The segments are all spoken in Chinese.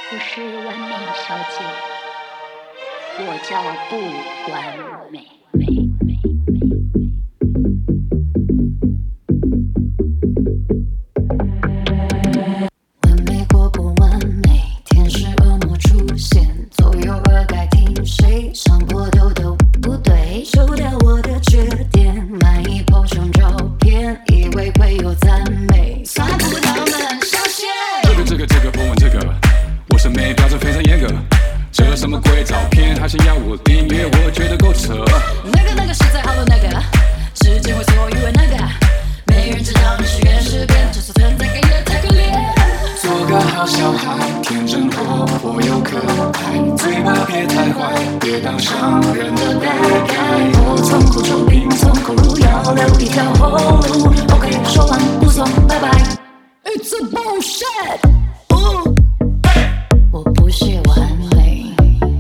不是完美小姐，我叫不完美。 完美或不完美，天使恶魔出现，左右耳该听谁？上坡头都不对，修掉我的缺点，满意 po 上照片，以为会有赞美，算不到们小谢。 这个不问这个，我审美标准非常严格。这什么鬼照片，还想要我订阅，我觉得够扯。 那个是最好的那个，时间会所以为那个，没人知道你是圆是扁，这是存在感也太可怜。 做个好小孩，天真活泼又可爱，嘴巴别太坏，别当商人的 bad guy。 我从口出病，从口入要留一条后路。OK， 说完不送，拜拜。It's a bullshit。我不是完美。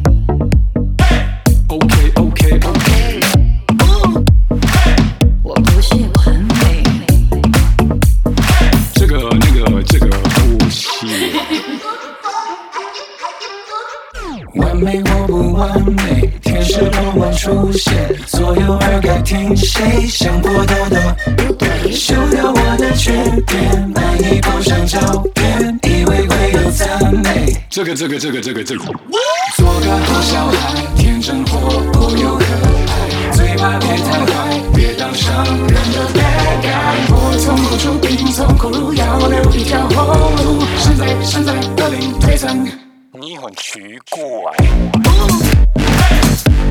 OK。 我不是完美。 这个不是。完美或不完美，天使轮完出现，左右耳该听谁？想破头都不对，修掉我的缺点，满意 po 上照片，以为会有赞美。这个，做个好小孩，天真活泼又可爱，嘴巴别太坏，别当商人的 bad guy。 我从口出病，从口入要留一条后路。 现在恶灵退散。 你很奇怪。